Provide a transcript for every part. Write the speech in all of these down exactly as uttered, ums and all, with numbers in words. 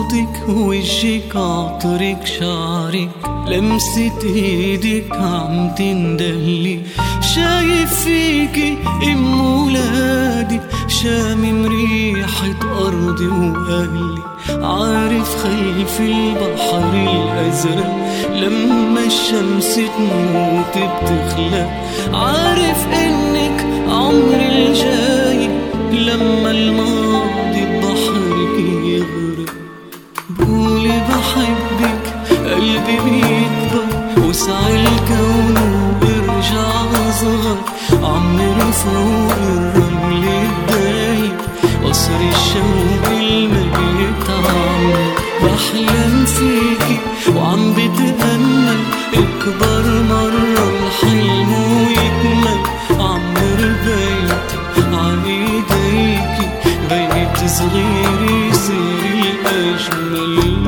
صوتك وجهك عطرك شعرك لمسة ايدك عم تندهلي. شايف فيكي ام ولادي شامم ريحة ارضي واهلي. عارف خلف البحر الازرق لما الشمس تموت بتخلق. عارف انك عمري الجاي لما الماضي ببحرك يغرق. بقولي بحبك قلبي بيكبر وسع الكون وبرجع اصغر. عمري فوق الرمل الدايب قصر الشوق الميت عمري. بحلم فيكي وعم بتأمل اكبر مرة الحلم ويكمل. عمر بيت عايديكي بيت صغير يصير الأجمل.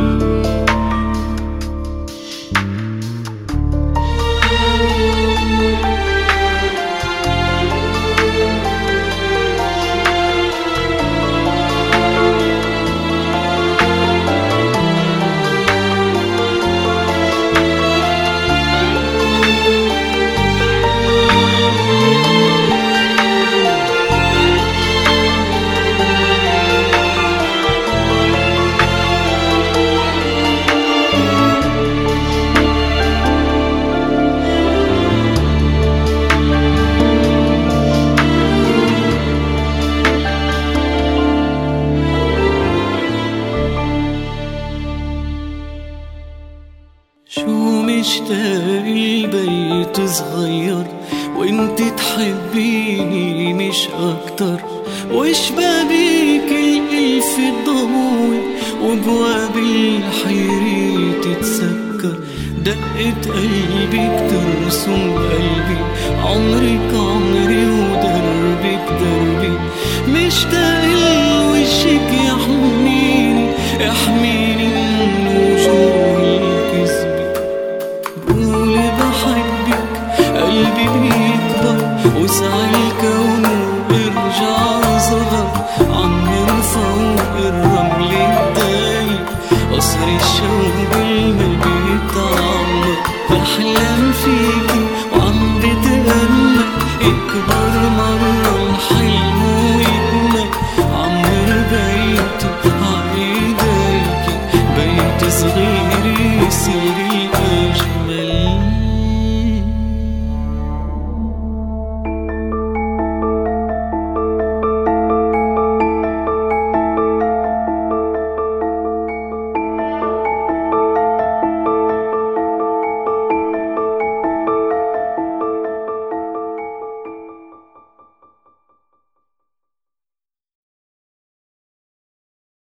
شو مشتاق البيت صغير وانت تحبيني مش اكتر. وشبابيك الالف الضوي وبواب الحيري تتسكر. دقة قلبك ترسم قلبي عمرك عمري ودربك دربي. مشتاق لوشك يحميني يحميني من وجوه الكذب. بقولي بحبك قلبي بيكبر وسع الكون وبرجع صغر.